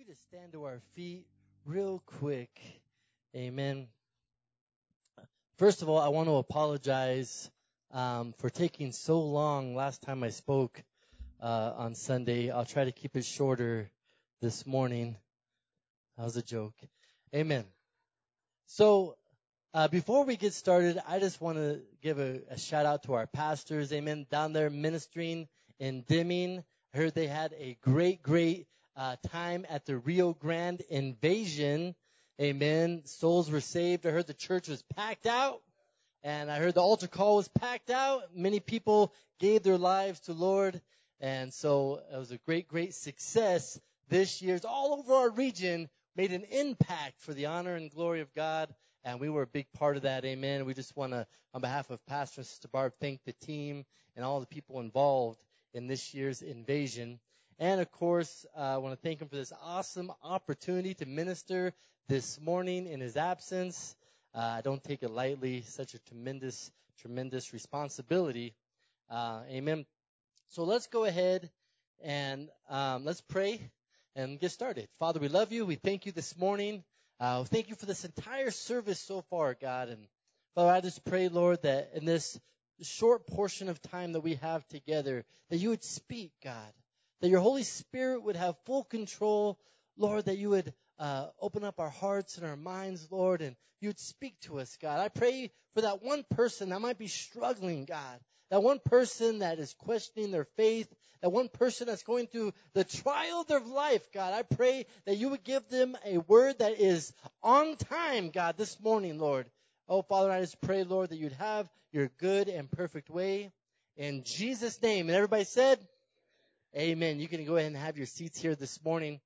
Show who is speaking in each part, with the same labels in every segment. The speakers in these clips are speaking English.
Speaker 1: to stand to our feet real quick. Amen. First of all, I want to apologize for taking so long last time I spoke on Sunday. I'll try to keep it shorter this morning. That was a joke. Amen. So before we get started, I just want to give a shout out to our pastors. Amen. Down there ministering in Deming. I heard they had a great time at the Rio Grande invasion. Amen. Souls were saved. I heard the church was packed out. And I heard the altar call was packed out. Many people gave their lives to Lord. And so it was a great success this year. All over our region made an impact for the honor and glory of God. And we were a big part of that. Amen. We just want to, on behalf of Pastor and Sister Barb, thank the team and all the people involved in this year's invasion. And, of course, I want to thank him for this awesome opportunity to minister this morning in his absence. I don't take it lightly, such a tremendous responsibility. Amen. So let's go ahead and let's pray and get started. Father, we love you. We thank you this morning. Thank you for this entire service so far, God. And, Father, I just pray, Lord, that in this short portion of time that we have together, that you would speak, God. That your Holy Spirit would have full control, Lord, that you would open up our hearts and our minds, Lord, and you would speak to us, God. I pray for that one person that might be struggling, God, that one person that is questioning their faith, that one person that's going through the trial of their life, God. I pray that you would give them a word that is on time, God, this morning, Lord. Oh, Father, I just pray, Lord, that you'd have your good and perfect way. In Jesus' name. And everybody said, amen. You can go ahead and have your seats here this morning.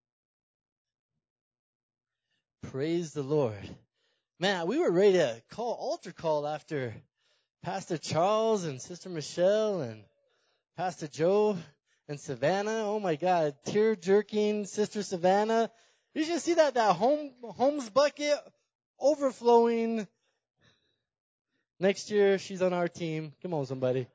Speaker 1: Praise the Lord. Man, we were ready to altar call after Pastor Charles and Sister Michelle and Pastor Joe and Savannah. Oh my God, tear-jerking Sister Savannah. You should see that Holmes bucket overflowing. Next year, she's on our team. Come on, somebody.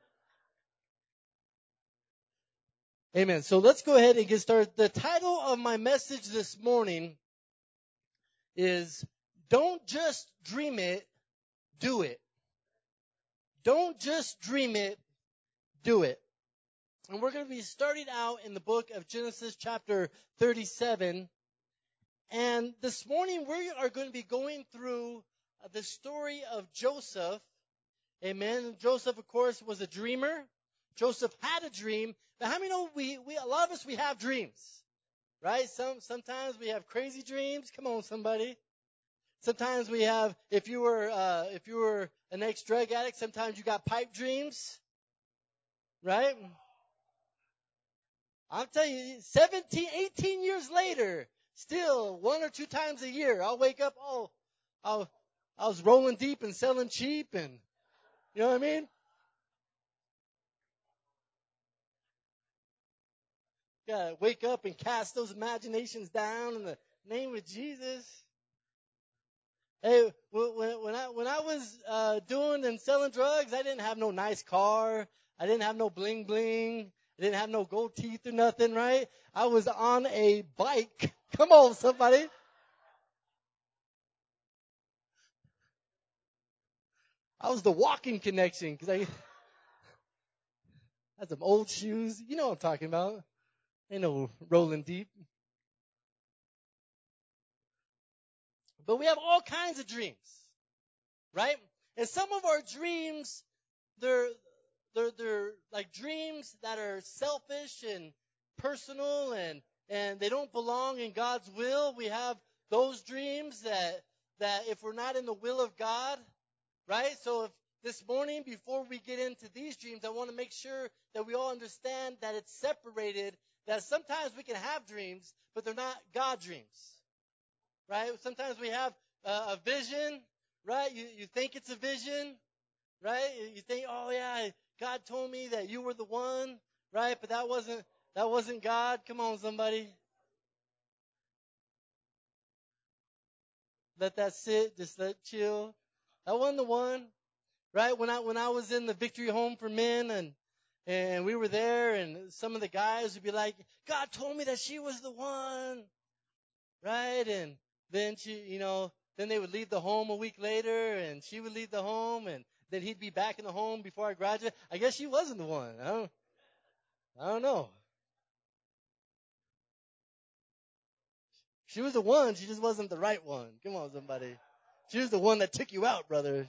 Speaker 1: Amen. So let's go ahead and get started. The title of my message this morning is Don't Just Dream It, Do It. Don't just dream it, do it. And we're going to be starting out in the book of Genesis chapter 37. And this morning we are going to be going through the story of Joseph. Amen. Joseph, of course, was a dreamer. Joseph had a dream. But how many know a lot of us, we have dreams, right? Sometimes we have crazy dreams. Come on, somebody. Sometimes we have, if you were an ex-drug addict, sometimes you got pipe dreams, right? I'll tell you, 17, 18 years later, still 1 or 2 times a year, I'll wake up, I was rolling deep and selling cheap, and you know what I mean? Gotta wake up and cast those imaginations down in the name of Jesus. Hey, when I was doing and selling drugs, I didn't have no nice car. I didn't have no bling bling. I didn't have no gold teeth or nothing, right? I was on a bike. Come on, somebody. I was the walking connection because I had some old shoes. You know what I'm talking about. Ain't no rolling deep. But we have all kinds of dreams, right? And some of our dreams, they're like dreams that are selfish and personal and they don't belong in God's will. We have those dreams that if we're not in the will of God, right? So if this morning, before we get into these dreams, I want to make sure that we all understand that it's separated, that sometimes we can have dreams, but they're not God dreams, right? Sometimes we have a vision, right? You think it's a vision, right? You think, oh yeah, God told me that you were the one, right? But that wasn't God. Come on, somebody. Let that sit. Just let it chill. That wasn't the one, right? When I was in the Victory Home for Men and we were there, and some of the guys would be like, God told me that she was the one. right? And then then they would leave the home a week later, and she would leave the home, and then he'd be back in the home before I graduated. I guess she wasn't the one. I don't know. She was the one. She just wasn't the right one. Come on, somebody. She was the one that took you out, brother.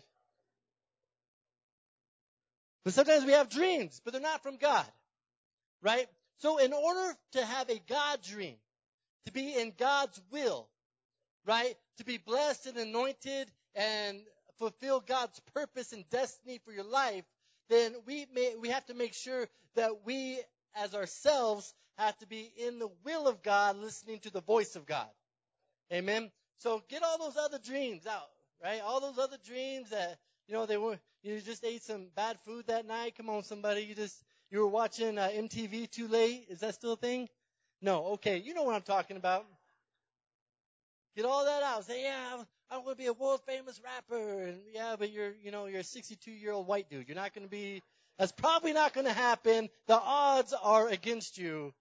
Speaker 1: But sometimes we have dreams, but they're not from God, right? So in order to have a God dream, to be in God's will, right? To be blessed and anointed and fulfill God's purpose and destiny for your life, then we have to make sure that we as ourselves have to be in the will of God, listening to the voice of God. Amen. So get all those other dreams out, right? All those other dreams that, you just ate some bad food that night. Come on, somebody. You were watching MTV too late. Is that still a thing? No. Okay. You know what I'm talking about. Get all that out. Say, yeah, I'm going to be a world famous rapper. And yeah, but you're a 62-year-old white dude. You're not going to be, that's probably not going to happen. The odds are against you.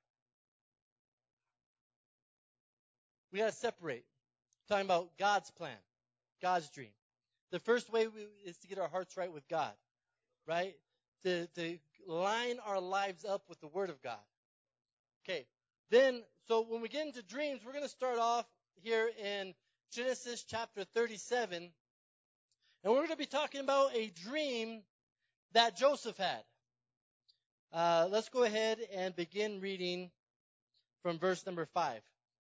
Speaker 1: We got to separate. Talking about God's plan, God's dream. The first way is to get our hearts right with God, right? To line our lives up with the Word of God. Okay. Then, so when we get into dreams, we're going to start off here in Genesis chapter 37. And we're going to be talking about a dream that Joseph had. Let's go ahead and begin reading from verse number 5.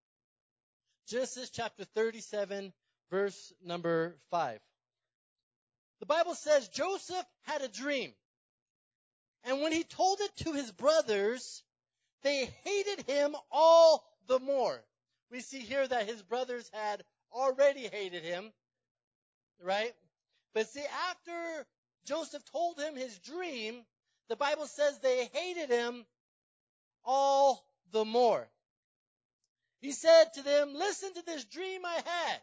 Speaker 1: Genesis chapter 37, verse number 5. The Bible says Joseph had a dream. And when he told it to his brothers, they hated him all the more. We see here that his brothers had already hated him, right? But see, after Joseph told him his dream, the Bible says they hated him all the more. He said to them, listen to this dream I had.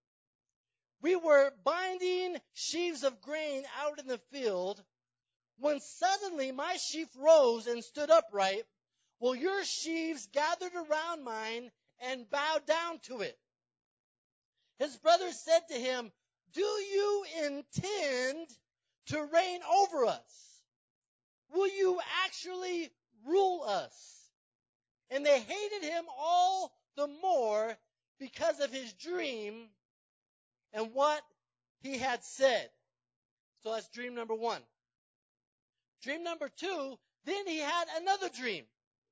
Speaker 1: We were binding sheaves of grain out in the field when suddenly my sheaf rose and stood upright. Well, your sheaves gathered around mine and bowed down to it. His brothers said to him, do you intend to reign over us? Will you actually rule us? And they hated him all the more because of his dream and what he had said. So that's dream number 1. Dream number 2, then he had another dream.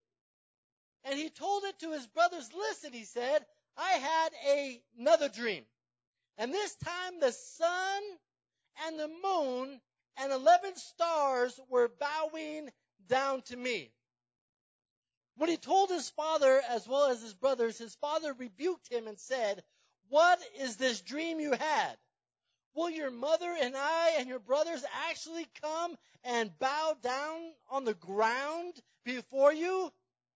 Speaker 1: And he told it to his brothers. Listen, he said, I had another dream. And this time the sun and the moon and 11 stars were bowing down to me. When he told his father as well as his brothers, his father rebuked him and said, what is this dream you had? Will your mother and I and your brothers actually come and bow down on the ground before you?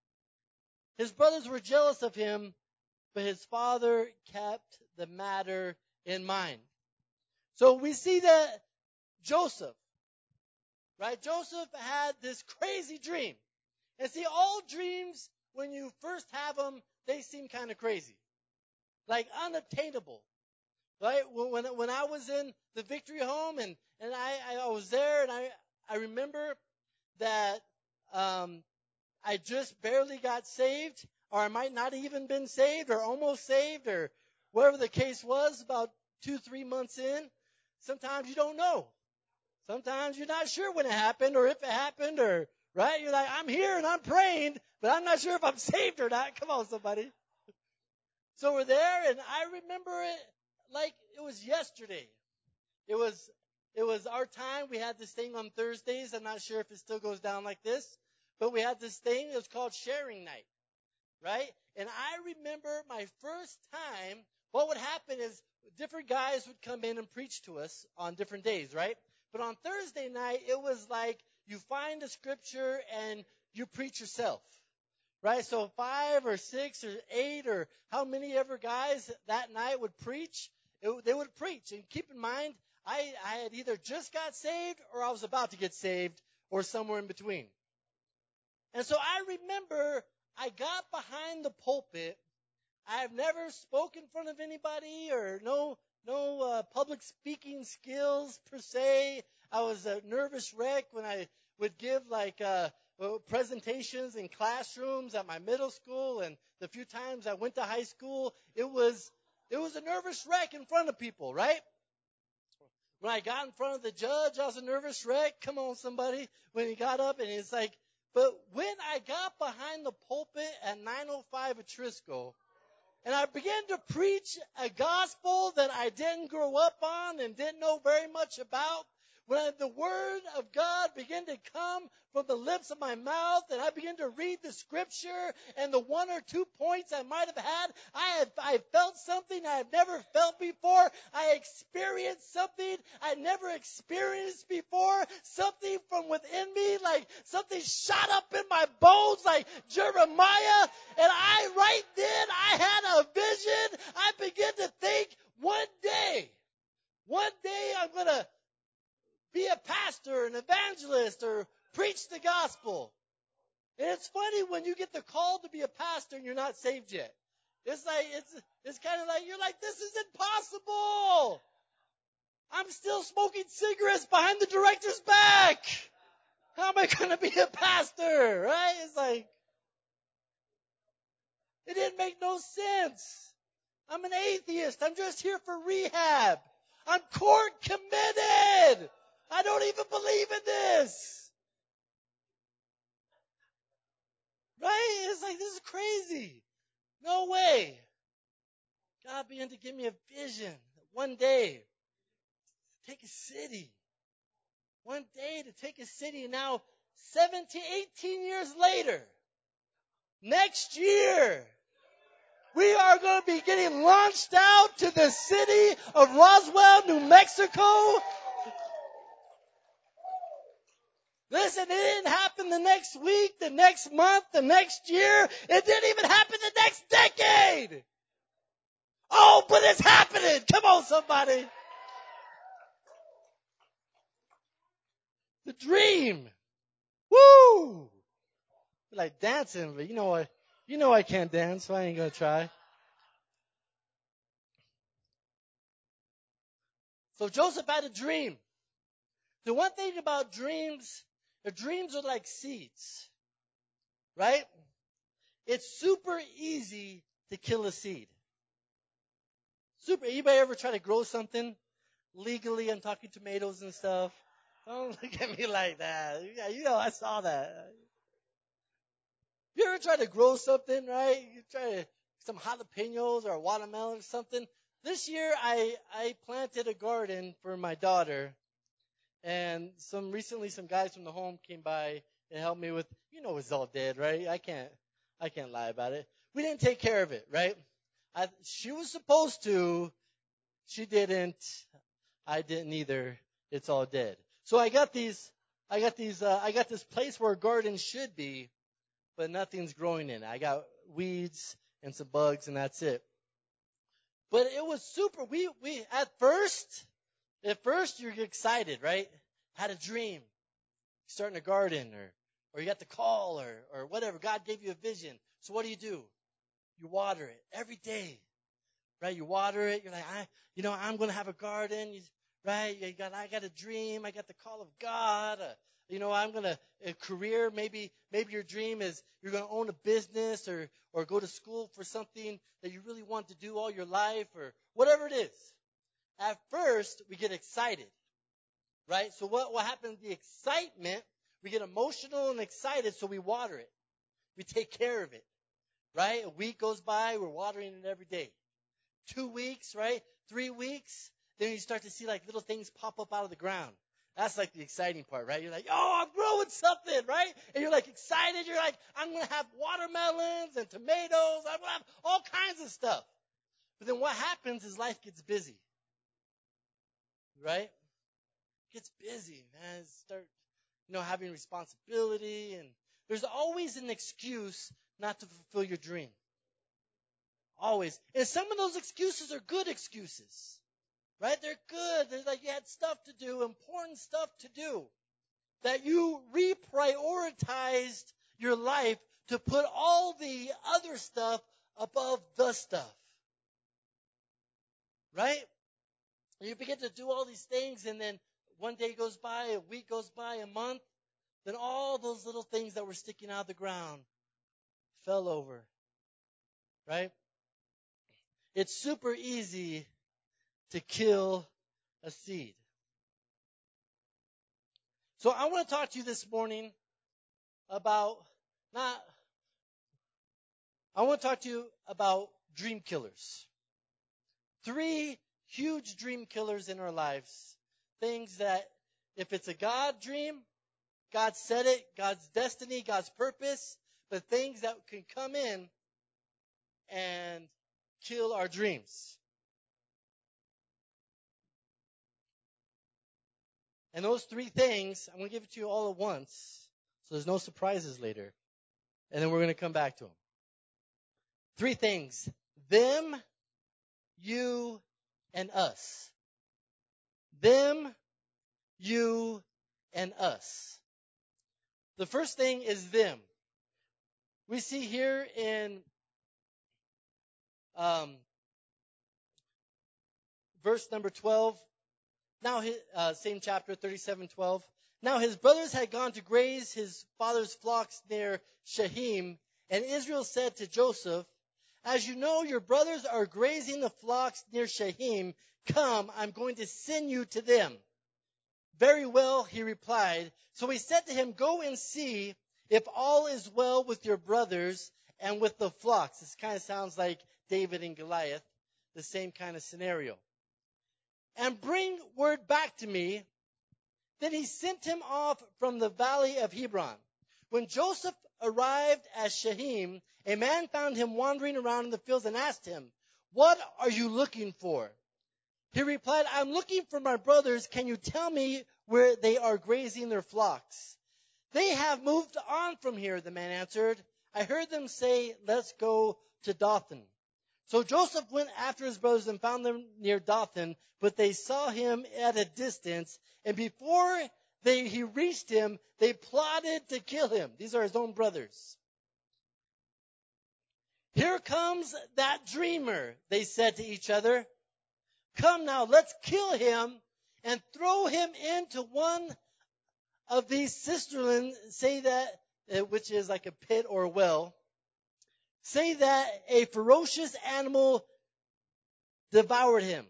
Speaker 1: His brothers were jealous of him, but his father kept the matter in mind. So we see that Joseph, right? Joseph had this crazy dream. And see, all dreams, when you first have them, they seem kind of crazy. Like unattainable. Right? When I was in the Victory Home and I was there and I remember that I just barely got saved, or I might not even been saved or almost saved, or whatever the case was, about 2-3 months in. Sometimes you don't know. Sometimes you're not sure when it happened or if it happened, or right? You're like, I'm here and I'm praying, but I'm not sure if I'm saved or not. Come on, somebody. So we're there, and I remember it like it was yesterday. It was our time. We had this thing on Thursdays. I'm not sure if it still goes down like this, but we had this thing. It was called sharing night, right? And I remember my first time, what would happen is different guys would come in and preach to us on different days, right? But on Thursday night, it was like you find a scripture and you preach yourself. Right? So 5 or 6 or 8 or how many ever guys that night would preach, they would preach. And keep in mind, I had either just got saved or I was about to get saved or somewhere in between. And so I remember I got behind the pulpit I've never spoken in front of anybody or no public speaking skills per se. I was a nervous wreck when I would give presentations in classrooms at my middle school, and the few times I went to high school, it was a nervous wreck in front of people, right? When I got in front of the judge, I was a nervous wreck. Come on, somebody. When he got up, and it's like, but when I got behind the pulpit at 905 at Trisco, and I began to preach a gospel that I didn't grow up on and didn't know very much about, when the word of God began to come from the lips of my mouth, and I began to read the scripture, and the one or two points I might have had, I felt something I had never felt before. I experienced something I never experienced before. Something from within me, like something shot up in my bones, like Jeremiah. And right then, I had a vision. I began to think, one day I'm going to be a pastor, an evangelist, or preach the gospel. And it's funny when you get the call to be a pastor and you're not saved yet. It's like, it's kind of like, you're like, this is impossible. I'm still smoking cigarettes behind the director's back. How am I going to be a pastor? Right? It's like, it didn't make no sense. I'm an atheist. I'm just here for rehab. I'm court committed. I don't even believe in this. Right? It's like, this is crazy. No way. God began to give me a vision. One day, take a city. One day to take a city. And now, 17, 18 years later, next year, we are going to be getting launched out to the city of Roswell, New Mexico. Listen, it didn't happen the next week, the next month, the next year. It didn't even happen the next decade. Oh, but it's happening. Come on, somebody. The dream. Woo! Like dancing, but you know I can't dance, so I ain't gonna try. So Joseph had a dream. The one thing about dreams, the dreams are like seeds, right? It's super easy to kill a seed. Anybody ever try to grow something legally? I'm talking tomatoes and stuff. Don't look at me like that. Yeah, I saw that. You ever try to grow something, right? You try some jalapenos or a watermelon or something. This year, I planted a garden for my daughter, and some guys from the home came by and helped me with. It's all dead, right? I can't lie about it. We didn't take care of it, right? She was supposed to. She didn't. I didn't either. It's all dead. So I got this place where a garden should be, but nothing's growing in it. I got weeds and some bugs, and that's it. But it was super. We at first you're excited, right? Had a dream, starting a garden, or you got the call, or whatever. God gave you a vision. So what do? You water it every day, right? You water it. You're like, I'm going to have a garden, right? I got a dream. I got the call of God. I'm going to a career. Maybe your dream is you're going to own a business or go to school for something that you really want to do all your life or whatever it is. At first, we get excited, right? So what happens? The excitement, we get emotional and excited, so we water it. We take care of it, right? A week goes by, we're watering it every day. 2 weeks, right? 3 weeks, then you start to see like little things pop up out of the ground. That's like the exciting part, right? You're like, I'm growing something, right? And you're like excited. You're like, I'm going to have watermelons and tomatoes. I'm going to have all kinds of stuff. But then what happens is life gets busy, right? It gets busy, man. Start, having responsibility, and there's always an excuse not to fulfill your dream. Always. And some of those excuses are good excuses. Right? They're good. They're like you had stuff to do, important stuff to do. That you reprioritized your life to put all the other stuff above the stuff. Right? You begin to do all these things, and then one day goes by, a week goes by, a month, then all those little things that were sticking out of the ground fell over. Right? It's super easy to kill a seed. So I want to talk to you this morning about dream killers. 3 huge dream killers in our lives. Things that, if it's a God dream, God said it, God's destiny, God's purpose, but things that can come in and kill our dreams. And those 3 things, I'm going to give it to you all at once, so there's no surprises later. And then we're going to come back to them. 3 things. Them, you, and us. Them, you, and us. The first thing is them. We see here in verse number 12. Now, same chapter, 37:12. Now his brothers had gone to graze his father's flocks near Shechem, and Israel said to Joseph, "As you know, your brothers are grazing the flocks near Shechem. Come, I'm going to send you to them." "Very well," he replied. So he said to him, "Go and see if all is well with your brothers and with the flocks." This kind of sounds like David and Goliath, the same kind of scenario. "And bring word back to me." Then he sent him off from the valley of Hebron. When Joseph arrived at Shechem, a man found him wandering around in the fields and asked him, "What are you looking for?" He replied, "I'm looking for my brothers. Can you tell me where they are grazing their flocks?" "They have moved on from here," the man answered. "I heard them say, 'Let's go to Dothan.'" So Joseph went after his brothers and found them near Dothan, but they saw him at a distance, and before he reached him, they plotted to kill him. These are his own brothers. "Here comes that dreamer," they said to each other. "Come now, let's kill him and throw him into one of these cisterns," say that, which is like a pit or a well. "Say that a ferocious animal devoured him."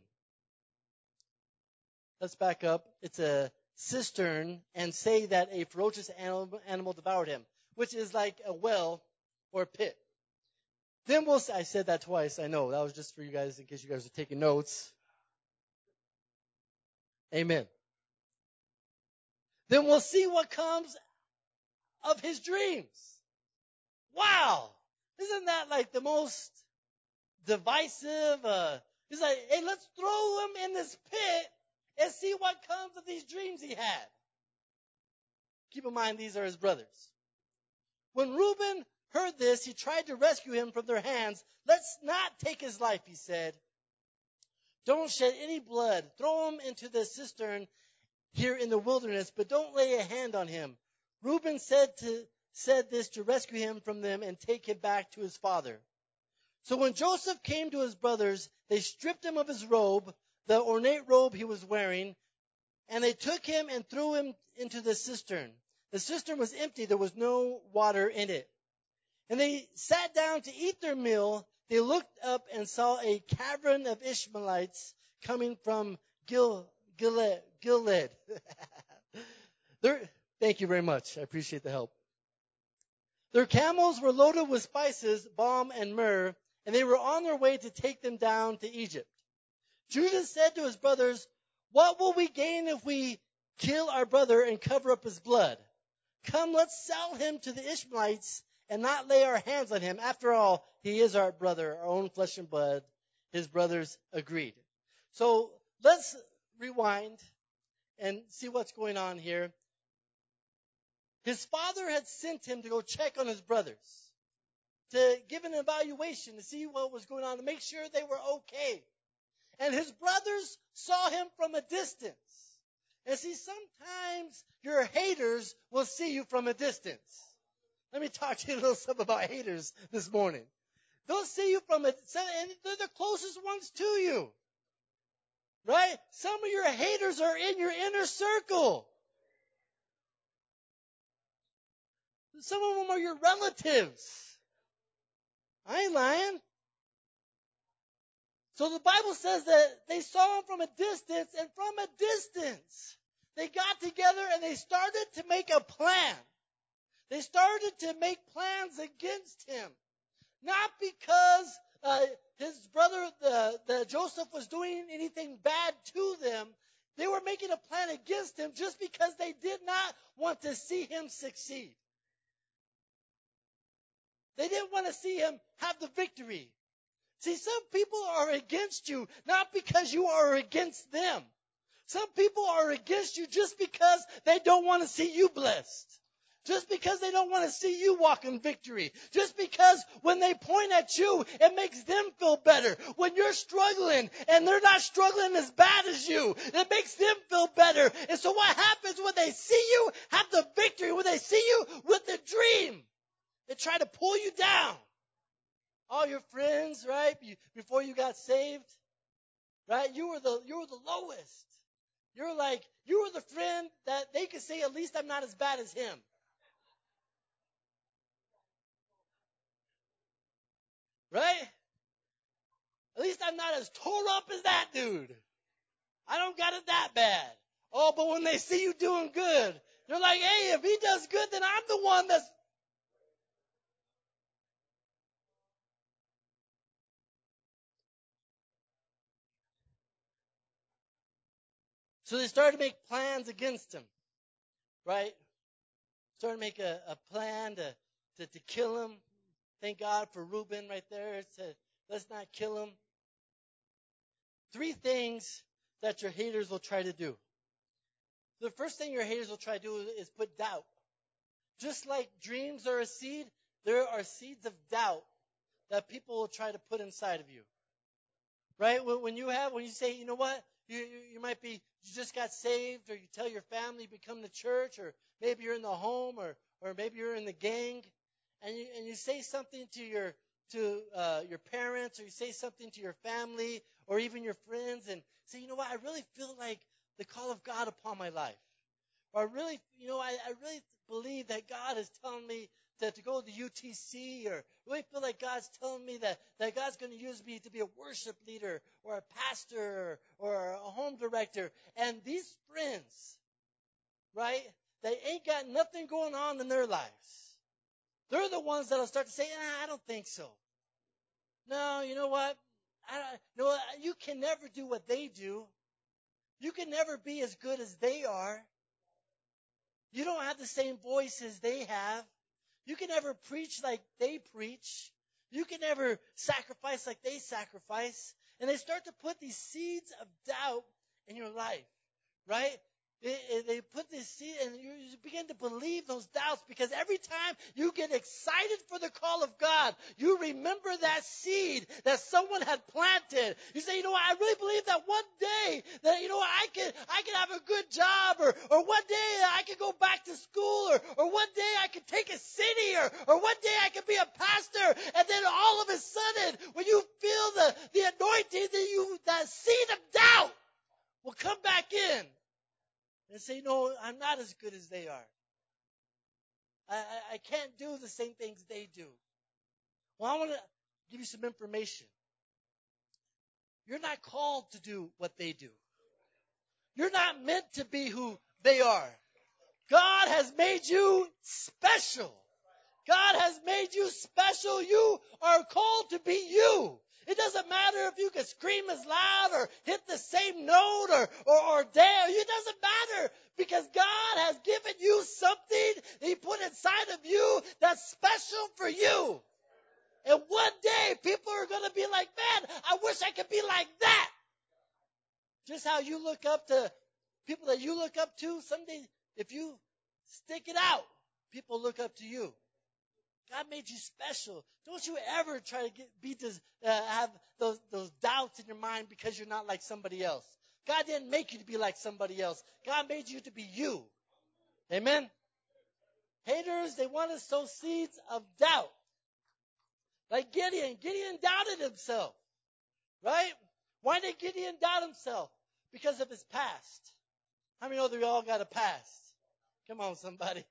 Speaker 1: Let's back up. It's a cistern, and say that a ferocious animal devoured him, which is like a well or a pit. Then I said that twice, I know. That was just for you guys in case you guys are taking notes. Amen. "Then we'll see what comes of his dreams." Wow. Isn't that like the most divisive? He's like, "Hey, let's throw him in this pit and see what comes of these dreams he had." Keep in mind, these are his brothers. When Reuben heard this, he tried to rescue him from their hands. "Let's not take his life," he said. "Don't shed any blood. Throw him into the cistern here in the wilderness, but don't lay a hand on him." Reuben said this to rescue him from them and take him back to his father. So when Joseph came to his brothers, they stripped him of his robe, the ornate robe he was wearing, and they took him and threw him into the cistern. The cistern was empty. There was no water in it. And they sat down to eat their meal. They looked up and saw a caravan of Ishmaelites coming from Gilead. Thank you very much. I appreciate the help. Their camels were loaded with spices, balm, and myrrh, and they were on their way to take them down to Egypt. Judah said to his brothers, "What will we gain if we kill our brother and cover up his blood? Come, let's sell him to the Ishmaelites and not lay our hands on him. After all, he is our brother, our own flesh and blood." His brothers agreed. So let's rewind and see what's going on here. His father had sent him to go check on his brothers, to give an evaluation, to see what was going on, to make sure they were okay. And his brothers saw him from a distance. And see, sometimes your haters will see you from a distance. Let me talk to you a little something about haters this morning. They'll see you from it, and they're the closest ones to you. Right? Some of your haters are in your inner circle. Some of them are your relatives. I ain't lying. So the Bible says that they saw him from a distance, and from a distance, they got together and they started to make a plan. They started to make plans against him. Not because his brother, the Joseph, was doing anything bad to them. They were making a plan against him just because they did not want to see him succeed. They didn't want to see him have the victory. See, some people are against you not because you are against them. Some people are against you just because they don't want to see you blessed. Just because they don't want to see you walk in victory. Just because when they point at you, it makes them feel better. When you're struggling and they're not struggling as bad as you, it makes them feel better. And so what happens when they see you have the victory, when they see you with the dream, they try to pull you down. All your friends, right, before you got saved, right, you were the lowest. You were the friend that they could say, at least I'm not as bad as him. Right? At least I'm not as tore up as that dude. I don't got it that bad. Oh, but when they see you doing good, they're like, hey, if he does good, then I'm the one that's... So they started to make plans against him. Right? Started to make a plan to kill him. Thank God for Reuben right there. It said, let's not kill him. 3 things that your haters will try to do. The first thing your haters will try to do is put doubt. Just like dreams are a seed, there are seeds of doubt that people will try to put inside of you. Right? When you say, you know what, you might be, you just got saved, or you tell your family you become the church, or maybe you're in the home, or maybe you're in the gang, and you say something to your parents, or you say something to your family, or even your friends, and say, you know what, I really feel like the call of God upon my life. Or I really believe that God is telling me to go to the UTC, or really feel like God's telling me that God's going to use me to be a worship leader, or a pastor, or a home director. And these friends, right, they ain't got nothing going on in their lives. They're the ones that'll start to say, I don't think so. No, you know what? You can never do what they do. You can never be as good as they are. You don't have the same voice as they have. You can never preach like they preach. You can never sacrifice like they sacrifice. And they start to put these seeds of doubt in your life, right? They put this seed, and you begin to believe those doubts, because every time you get excited for the call of God, you remember that seed that someone had planted. You say, you know what, I really believe that one day that, you know, I could have a good job, or one day I could go back to school, or one day I could take a city, or one day I could be a pastor. And then all of a sudden, when you feel the anointing, that seed of doubt will come back in. And say, no, I'm not as good as they are. I can't do the same things they do. Well, I want to give you some information. You're not called to do what they do. You're not meant to be who they are. God has made you special. God has made you special. You are called to be you. It doesn't matter if you can scream as loud, or hit the same note, or dare. It doesn't matter, because God has given you something He put inside of you that's special for you. And one day people are going to be like, man, I wish I could be like that. Just how you look up to people that you look up to, someday if you stick it out, people look up to you. God made you special. Don't you ever try to have those doubts in your mind because you're not like somebody else. God didn't make you to be like somebody else. God made you to be you. Amen? Haters, they want to sow seeds of doubt. Like Gideon doubted himself, right? Why did Gideon doubt himself? Because of his past. How many know that we all got a past? Come on, somebody.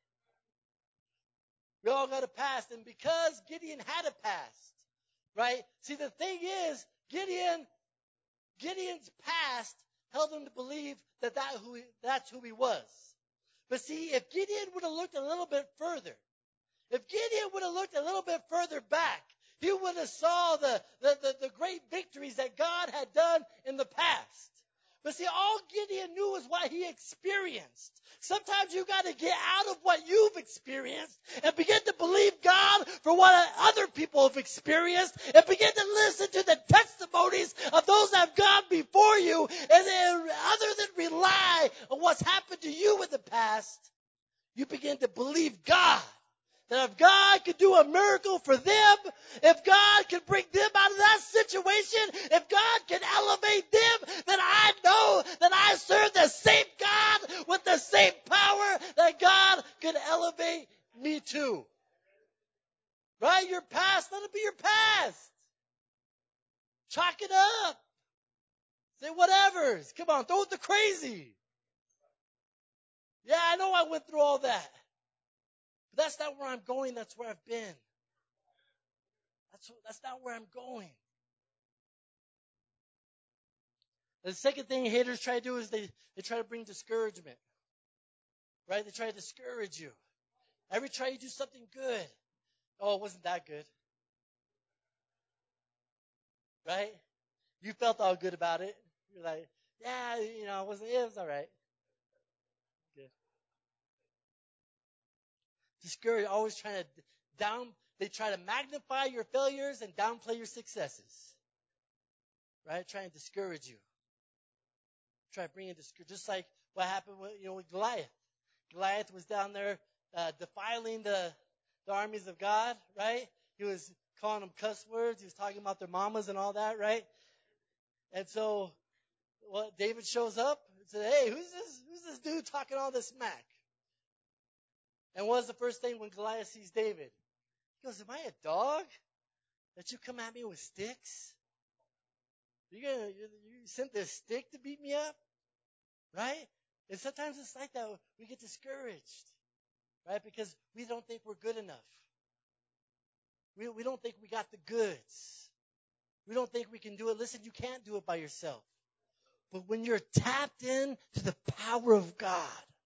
Speaker 1: We all got a past. And because Gideon had a past, right? See, the thing is, Gideon's past held him to believe that's who he was. But see, if Gideon would have looked a little bit further, if Gideon would have looked a little bit further back, he would have saw the great victories that God had done in the past. But see, all Gideon knew was what he experienced. Sometimes you got to get out of what you've experienced and begin to believe God for what other people have experienced and begin to listen to the testimonies of those that have gone before you. And then, other than rely on what's happened to you in the past, you begin to believe God. That if God could do a miracle for them, if God could bring them out of that situation, if God can elevate them, then I know that I serve the same God with the same power that God could elevate me to. Right? Your past, let it be your past. Chalk it up. Say whatever. Come on, throw it the crazy. Yeah, I know I went through all that. But that's not where I'm going. That's where I've been. That's not where I'm going. The second thing haters try to do is they try to bring discouragement. Right? They try to discourage you. Every time you do something good, oh, it wasn't that good. Right? You felt all good about it. You're like, yeah, it was all right. Good. Discourage, always trying to they try to magnify your failures and downplay your successes. Right? Trying to discourage you. Try to bring in discouragement. Just like what happened with Goliath. Goliath was down there defiling the armies of God, right? He was calling them cuss words. He was talking about their mamas and all that, right? And so David shows up and said, hey, who's this dude talking all this smack? And what's the first thing when Goliath sees David? He goes, am I a dog that you come at me with sticks? You sent this stick to beat me up? Right? And sometimes it's like that. We get discouraged, right? Because we don't think we're good enough. We don't think we got the goods. We don't think we can do it. Listen, you can't do it by yourself. But when you're tapped in to the power of God,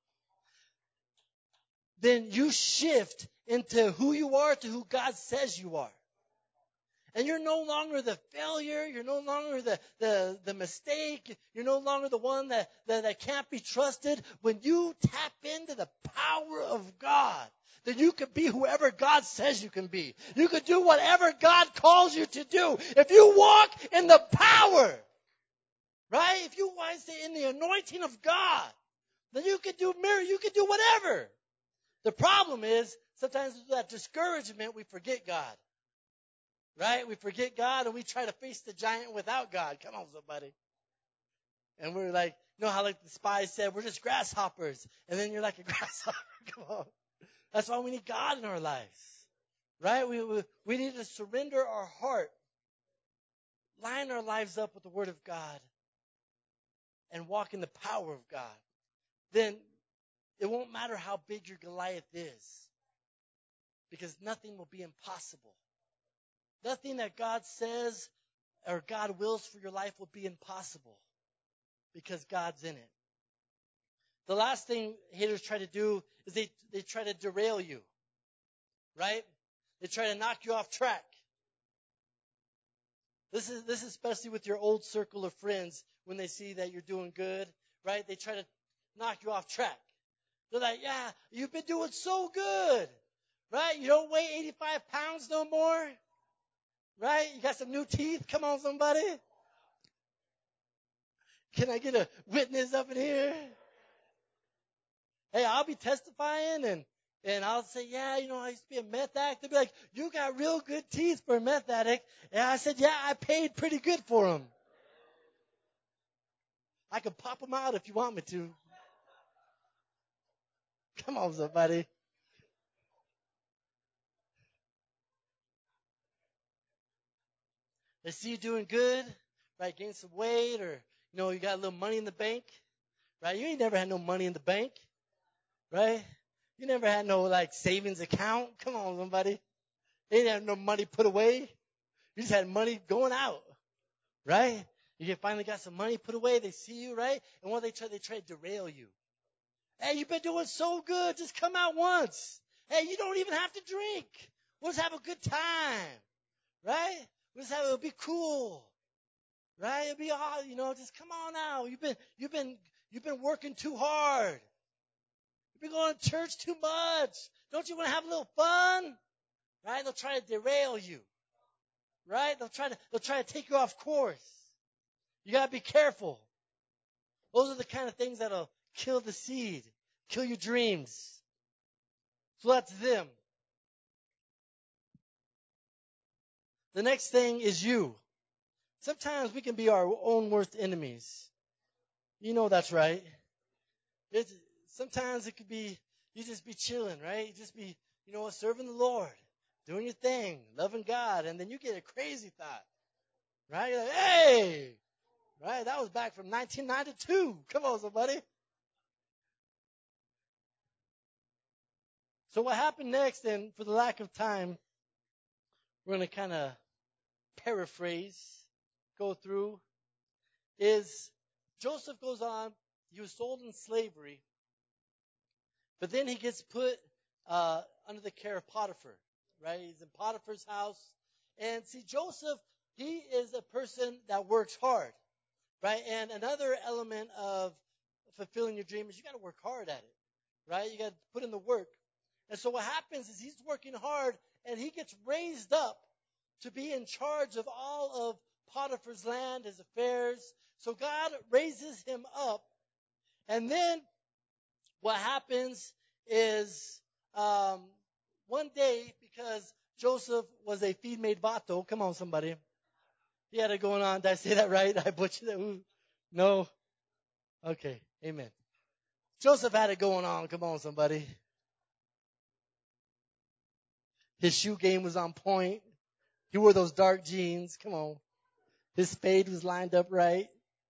Speaker 1: then you shift into who you are to who God says you are. And you're no longer the failure. You're no longer the mistake. You're no longer the one that can't be trusted. When you tap into the power of God, then you can be whoever God says you can be. You can do whatever God calls you to do. If you walk in the power, right? If you want to stay in the anointing of God, then you can do miracles. You can do whatever. The problem is, sometimes with that discouragement, we forget God. Right? We forget God and we try to face the giant without God. Come on, somebody. And we're like, how like the spies said, we're just grasshoppers. And then you're like a grasshopper. Come on. That's why we need God in our lives. Right? We need to surrender our heart, line our lives up with the Word of God, and walk in the power of God. Then it won't matter how big your Goliath is, because nothing will be impossible. Nothing that God says or God wills for your life will be impossible because God's in it. The last thing haters try to do is they try to derail you, right? They try to knock you off track. This is especially with your old circle of friends when they see that you're doing good, right? They try to knock you off track. They're like, yeah, you've been doing so good, right? You don't weigh 85 pounds no more. Right? You got some new teeth? Come on, somebody. Can I get a witness up in here? Hey, I'll be testifying and I'll say, yeah, I used to be a meth addict. They'll be like, you got real good teeth for a meth addict. And I said, yeah, I paid pretty good for them. I can pop them out if you want me to. Come on, somebody. They see you doing good, right? Gain some weight, or you got a little money in the bank, right? You ain't never had no money in the bank, right? You never had no savings account. Come on, somebody. You ain't had no money put away. You just had money going out, right? You finally got some money put away. They see you, right? And what they try to derail you. Hey, you've been doing so good. Just come out once. Hey, you don't even have to drink. We'll just have a good time, right? It'll be cool, right? It'll be all, just come on out. You've been working too hard. You've been going to church too much. Don't you want to have a little fun? Right? They'll try to derail you. Right? They'll try to take you off course. You gotta be careful. Those are the kind of things that'll kill the seed, kill your dreams. So that's them. The next thing is you. Sometimes we can be our own worst enemies. You know that's right. Sometimes it could be, you just be chilling, right? You just be, serving the Lord, doing your thing, loving God, and then you get a crazy thought, right? You're like, hey, right? That was back from 1992. Come on, somebody. So what happened next, and for the lack of time, we're going to kind of paraphrase, go through, is Joseph goes on, he was sold in slavery, but then he gets put under the care of Potiphar, right? He's in Potiphar's house. And see, Joseph, he is a person that works hard, right? And another element of fulfilling your dream is you got to work hard at it, right? You got to put in the work. And so what happens is he's working hard, and he gets raised up to be in charge of all of Potiphar's land, his affairs. So God raises him up. And then what happens is one day, because Joseph was a female vato, come on, somebody. He had it going on. Did I say that right? I butchered that. Ooh. No? Okay. Amen. Joseph had it going on. Come on, somebody. His shoe game was on point. He wore those dark jeans. Come on. His spade was lined up right.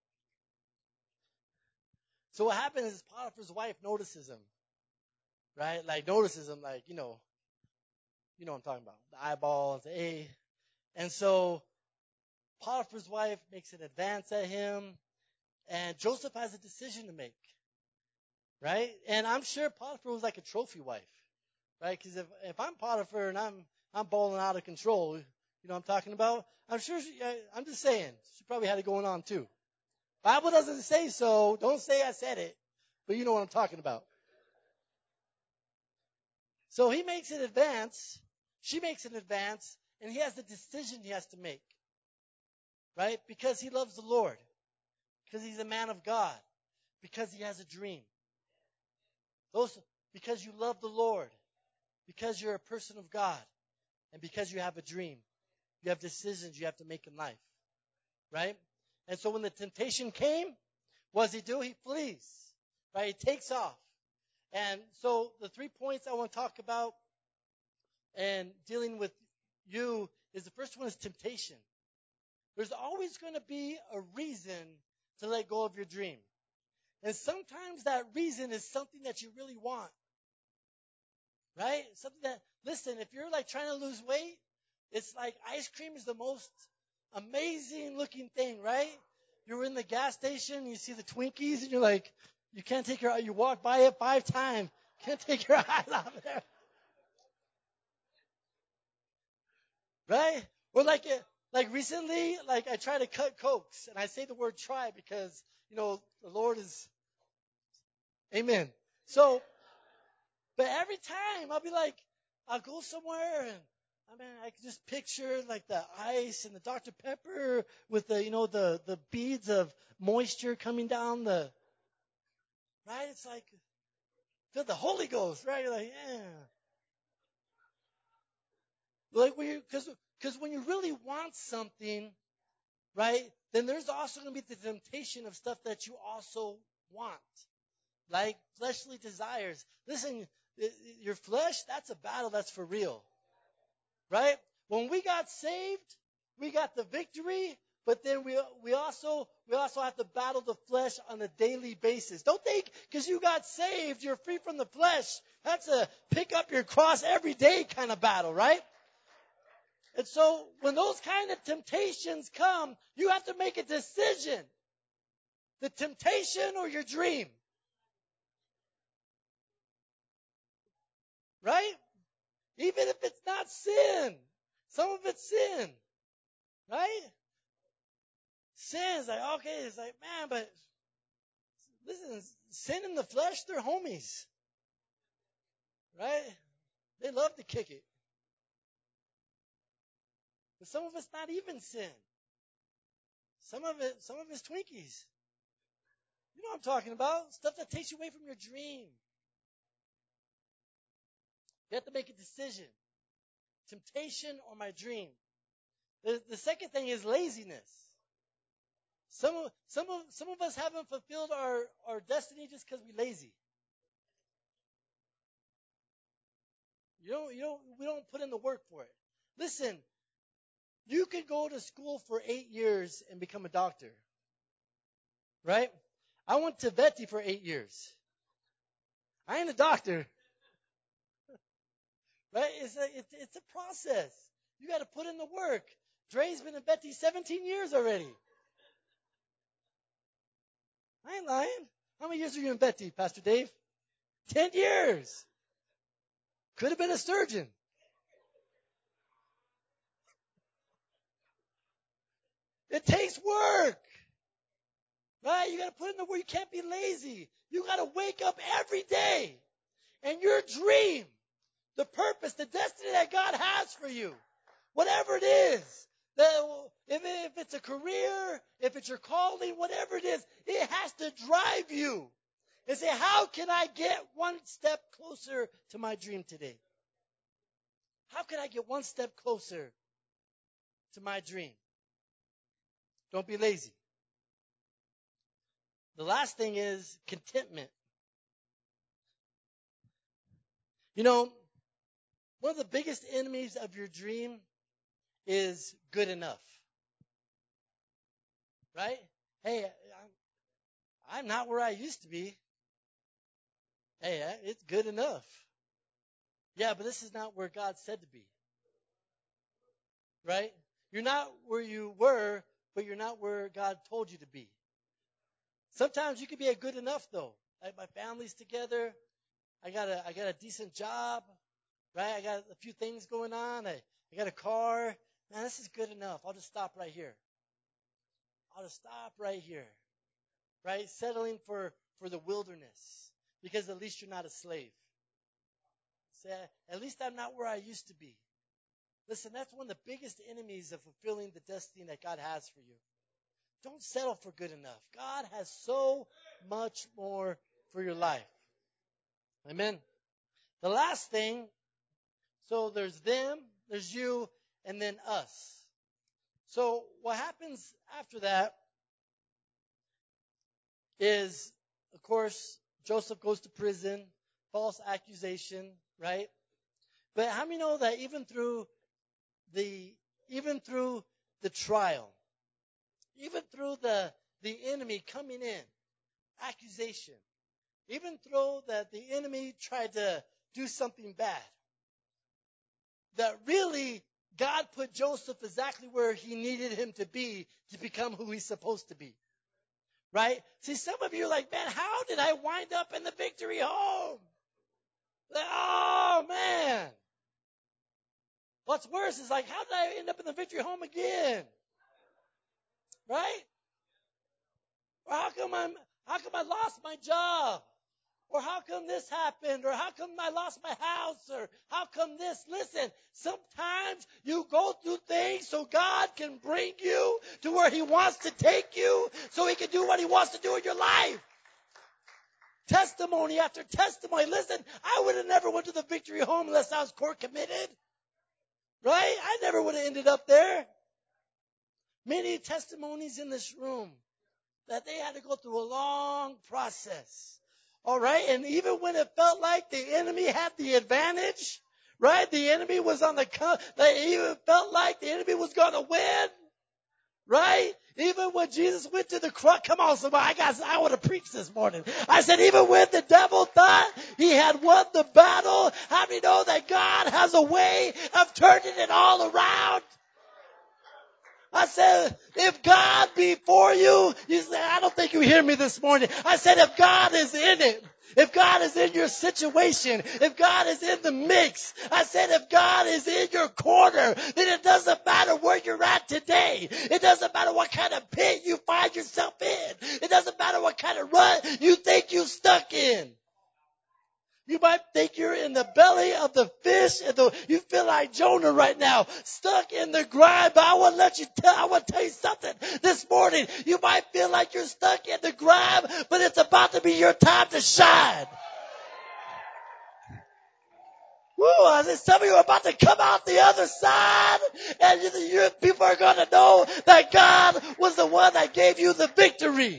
Speaker 1: So what happens is Potiphar's wife notices him. Right? Notices him you know what I'm talking about. The eyeballs, the A. And so Potiphar's wife makes an advance at him. And Joseph has a decision to make. Right? And I'm sure Potiphar was like a trophy wife. Right? Because if I'm Potiphar and I'm balling out of control, you know what I'm talking about? I'm sure I'm just saying, she probably had it going on too. Bible doesn't say so. Don't say I said it. But you know what I'm talking about. So he makes an advance. She makes an advance. And he has the decision he has to make. Right? Because he loves the Lord. Because he's a man of God. Because he has a dream. Because you love the Lord. Because you're a person of God. And because you have a dream. You have decisions you have to make in life. Right? And so when the temptation came, what does he do? He flees. Right? He takes off. And so the 3 points I want to talk about and dealing with you is the first one is temptation. There's always going to be a reason to let go of your dream. And sometimes that reason is something that you really want. Right? Something that, listen, if you're trying to lose weight, it's like ice cream is the most amazing looking thing, right? You're in the gas station, you see the Twinkies, and you're like, you can't take your eye, you walk by it 5 times, can't take your eyes off of there. Right? Or recently, I try to cut Cokes, and I say the word try because, the Lord is, amen. So, but every time I'll be I'll go somewhere and, I can just picture the ice and the Dr. Pepper with the beads of moisture coming down right? It's feel the Holy Ghost, right? You're yeah. Because when you really want something, right, then there's also going to be the temptation of stuff that you also want. Like fleshly desires. Listen, your flesh, that's a battle that's for real. Right? When we got saved, we got the victory, but then we also have to battle the flesh on a daily basis. Don't think because you got saved, you're free from the flesh. That's a pick up your cross every day kind of battle, right? And so when those kind of temptations come, you have to make a decision. The temptation or your dream. Right? Even if it's not sin. Some of it's sin. Right? Sin is like, okay, it's like, man, but listen, sin and the flesh, they're homies. Right? They love to kick it. But some of it's not even sin. Some of it's Twinkies. You know what I'm talking about? Stuff that takes you away from your dream. You have to make a decision. Temptation or my dream. The second thing is laziness. Some of us haven't fulfilled our destiny just because we're lazy. We don't put in the work for it. Listen, you could go to school for 8 years and become a doctor. Right? I went to Betty for 8 years. I ain't a doctor. Right? It's a process. You got to put in the work. Dre's been in Betty 17 years already. I ain't lying. How many years are you in Betty, Pastor Dave? 10 years. Could have been a surgeon. It takes work. Right? You got to put in the work. You can't be lazy. You got to wake up every day. And your dream, the purpose, the destiny that God has for you, whatever it is, if it's a career, if it's your calling, whatever it is, it has to drive you. And say, how can I get one step closer to my dream today? How can I get one step closer to my dream? Don't be lazy. The last thing is contentment. You know, one of the biggest enemies of your dream is good enough. Right? Hey, I'm not where I used to be. Hey, it's good enough. Yeah, but this is not where God said to be. Right? You're not where you were, but you're not where God told you to be. Sometimes you can be a good enough though. Like my family's together. I got a decent job. Right? I got a few things going on. I got a car. Man, this is good enough. I'll just stop right here. Right? Settling for the wilderness. Because at least you're not a slave. Say, at least I'm not where I used to be. Listen, that's one of the biggest enemies of fulfilling the destiny that God has for you. Don't settle for good enough. God has so much more for your life. Amen. The last thing, so there's them, there's you, and then us. So what happens after that is, of course, Joseph goes to prison, false accusation, right? But how many know that even through the trial, even through the enemy coming in, accusation, even though that the enemy tried to do something bad, that really God put Joseph exactly where he needed him to be to become who he's supposed to be. Right? See, some of you are like, man, how did I wind up in the victory home? Like, oh, man. What's worse is like, how did I end up in the victory home again? Right? Or how come I lost my job? Or how come this happened? Or how come I lost my house? Or how come this? Listen, sometimes you go through things so God can bring you to where He wants to take you so He can do what He wants to do in your life. Testimony after testimony. Listen, I would have never went to the victory home unless I was court committed. Right? I never would have ended up there. Many testimonies in this room that they had to go through a long process. All right? And even when it felt like the enemy had the advantage, Right? The enemy was on the come. They even felt like the enemy was going to win. Right? Even when Jesus went to the cross, come on, somebody, I want to preach this morning. I said, even when the devil thought he had won the battle, how many know that God has a way of turning it all around? I said, if God be for you, you say, I don't think you hear me this morning. I said, if God is in it, if God is in your situation, if God is in the mix, I said, if God is in your corner, then it doesn't matter where you're at today. It doesn't matter what kind of pit you find yourself in. It doesn't matter what kind of rut you think you're stuck in. You might think you're in the belly of the fish and you feel like Jonah right now, stuck in the grind, but I want to tell you something this morning. You might feel like you're stuck in the grind, but it's about to be your time to shine. Woo, some of you are about to come out the other side, and people are going to know that God was the one that gave you the victory.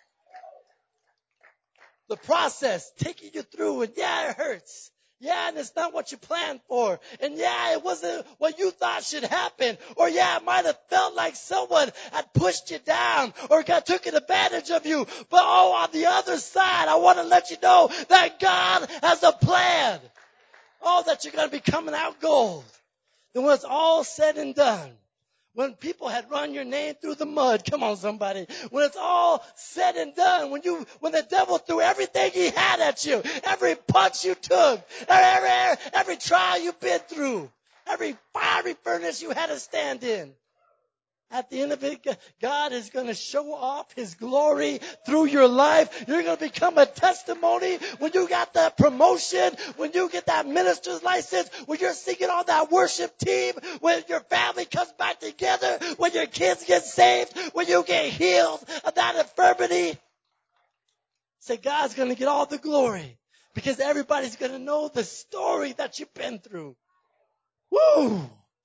Speaker 1: The process taking you through, and yeah, it hurts. Yeah, and it's not what you planned for. And yeah, it wasn't what you thought should happen. Or yeah, it might have felt like someone had pushed you down or took advantage of you. But on the other side, I want to let you know that God has a plan. That you're going to be coming out gold. And when it's all said and done, when people had run your name through the mud, come on somebody, when it's all said and done, when the devil threw everything he had at you, every punch you took, every trial you've been through, every fiery furnace you had to stand in, at the end of it, God is going to show off His glory through your life. You're going to become a testimony when you got that promotion, when you get that minister's license, when you're singing on that worship team, when your family comes back together, when your kids get saved, when you get healed of that infirmity. Say, God's going to get all the glory because everybody's going to know the story that you've been through. Woo!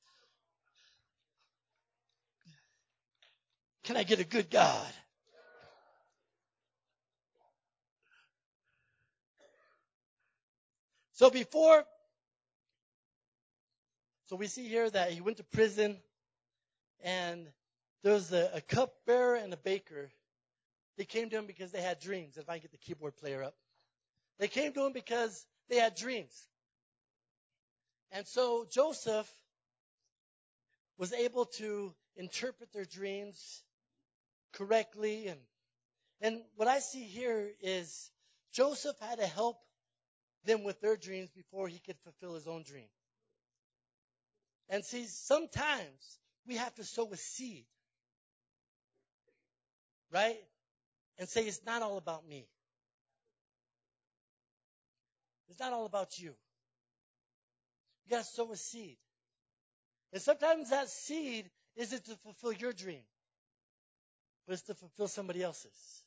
Speaker 1: Can I get a good God? So we see here that he went to prison, and there was a cupbearer and a baker. They came to him because they had dreams. If I can get the keyboard player up. They came to him because they had dreams. And so Joseph was able to interpret their dreams correctly. And what I see here is Joseph had to help them with their dreams before he could fulfill his own dream. And see, sometimes we have to sow a seed, right? And say, it's not all about me. It's not all about you. You got to sow a seed. And sometimes that seed isn't to fulfill your dream, but it's to fulfill somebody else's.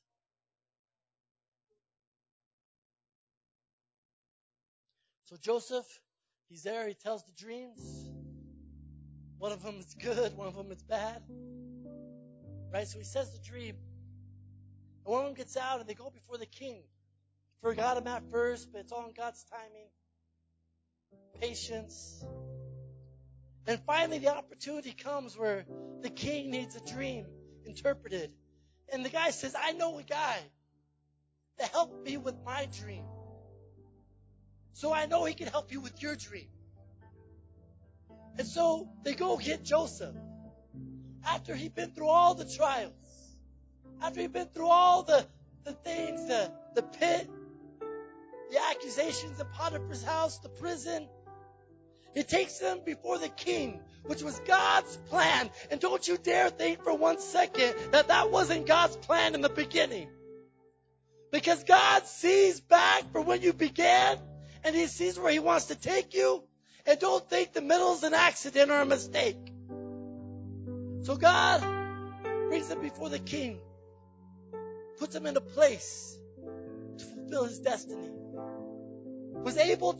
Speaker 1: So Joseph, he's there, he tells the dreams. One of them is good, one of them is bad. Right? So he says the dream. And one of them gets out and they go before the king. Forgot him at first, but it's all in God's timing. Patience. And finally the opportunity comes where the king needs a dream interpreted. And the guy says, I know a guy that helped me with my dream. So I know he can help you with your dream. And so they go get Joseph. After he'd been through all the trials, after he'd been through all the things, the pit, the accusations in Potiphar's house, the prison, he takes them before the king, which was God's plan. And don't you dare think for 1 second that wasn't God's plan in the beginning. Because God sees back from when you began, and He sees where He wants to take you. And don't think the middle is an accident or a mistake. So God brings them before the king, puts them in a place to fulfill his destiny. Was able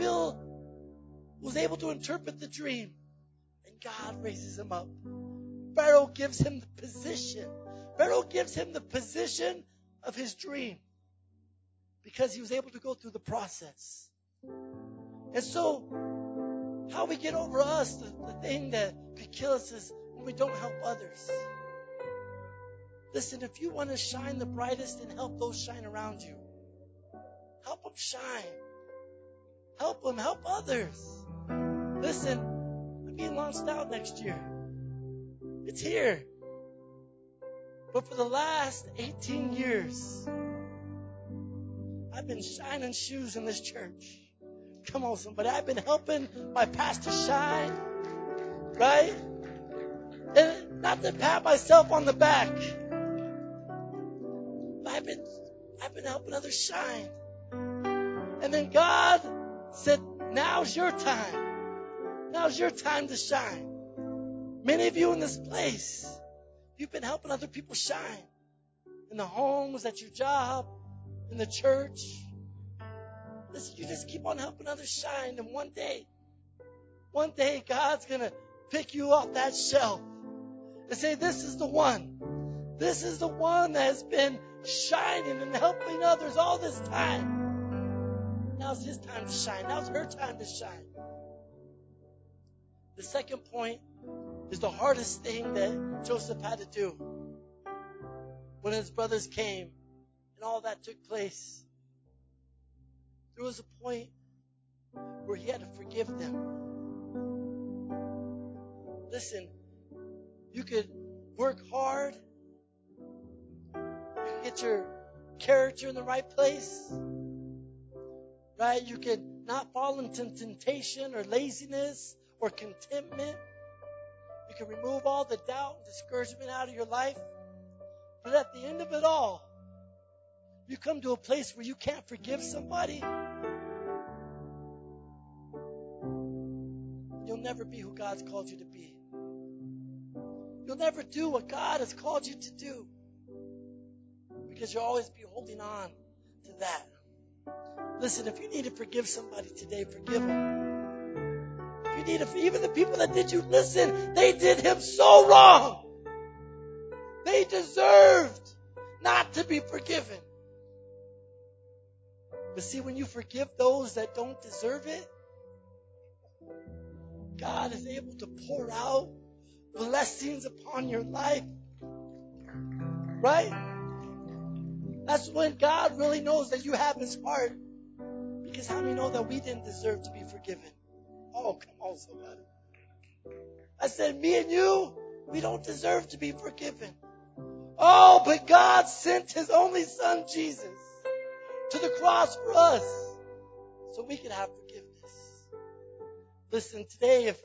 Speaker 1: to interpret the dream, and God raises him up. Pharaoh gives him the position. Pharaoh gives him the position of his dream because he was able to go through the process. And so How we get over us, the thing that could kill us is when we don't help others. Listen, if you want to shine the brightest and help those shine around you, help them shine. Help them, help others. Listen, I'm being launched out next year. It's here. But for the last 18 years, I've been shining shoes in this church. Come on, somebody. I've been helping my pastor shine, right? And not to pat myself on the back, but I've been helping others shine. And then God said, now's your time. Now's your time to shine. Many of you in this place, you've been helping other people shine. In the homes, at your job, in the church. Listen, you just keep on helping others shine. And one day God's going to pick you off that shelf and say, this is the one. This is the one that has been shining and helping others all this time. Now's his time to shine. Now's her time to shine. The second point is the hardest thing that Joseph had to do when his brothers came and all that took place. There was a point where he had to forgive them. Listen, you could work hard. You could get your character in the right place. Right? You could not fall into temptation or laziness or contentment. You can remove all the doubt and discouragement out of your life. But at the end of it all, you come to a place where you can't forgive somebody. You'll never be who God's called you to be. You'll never do what God has called you to do. Because you'll always be holding on to that. Listen, if you need to forgive somebody today, forgive them. If you need to, even the people that did you, listen, they did him so wrong. They deserved not to be forgiven. But see, when you forgive those that don't deserve it, God is able to pour out blessings upon your life. Right? That's when God really knows that you have his heart. Because how many know that we didn't deserve to be forgiven? Oh, come on, somebody. I said, me and you, we don't deserve to be forgiven. Oh, but God sent his only son, Jesus, to the cross for us so we could have forgiveness. Listen, today, if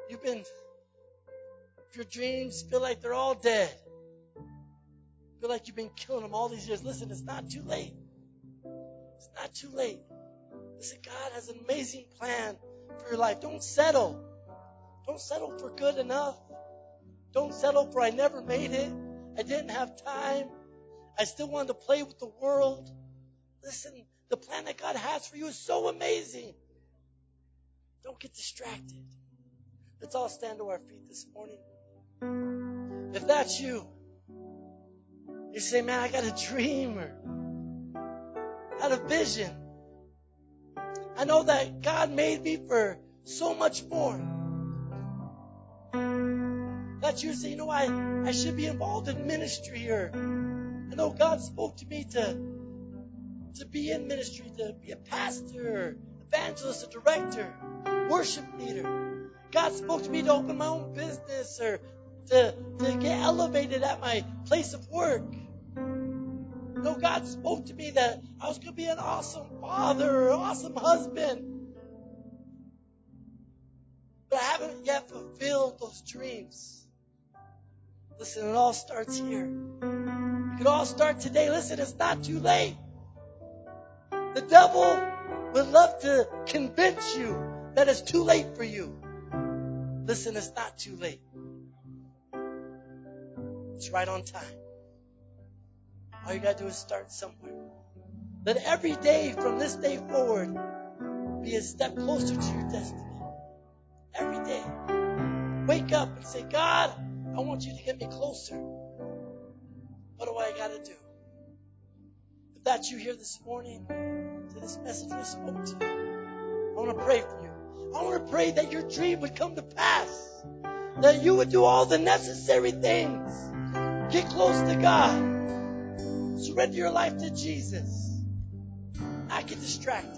Speaker 1: your dreams feel like they're all dead, feel like you've been killing them all these years, listen, it's not too late. It's not too late. Listen, God has an amazing plan for your life. Don't settle. Don't settle for good enough. Don't settle for I never made it. I didn't have time. I still wanted to play with the world. Listen, the plan that God has for you is so amazing. Don't get distracted. Let's all stand to our feet this morning. If that's you, you say, man, I got a dream or I had a vision. I know that God made me for so much more. That you say, I should be involved in ministry, or I know God spoke to me to be in ministry, to be a pastor, evangelist, a director, worship leader. God spoke to me to open my own business or to get elevated at my place of work. No, God spoke to me that I was going to be an awesome father or an awesome husband. But I haven't yet fulfilled those dreams. Listen, it all starts here. It could all start today. Listen, it's not too late. The devil would love to convince you that it's too late for you. Listen, it's not too late. It's right on time. All you got to do is start somewhere. Let every day from this day forward be a step closer to your destiny. Every day. Wake up and say, God, I want you to get me closer. What do I got to do? If that's you here this morning, to this message I spoke to you, I want to pray for you. I want to pray that your dream would come to pass. That you would do all the necessary things. Get close to God. Surrender your life to Jesus. Not get distracted.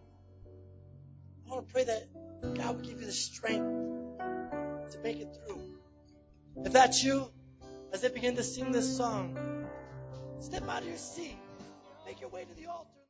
Speaker 1: I want to pray that God would give you the strength to make it through. If that's you, as they begin to sing this song, step out of your seat. Make your way to the altar.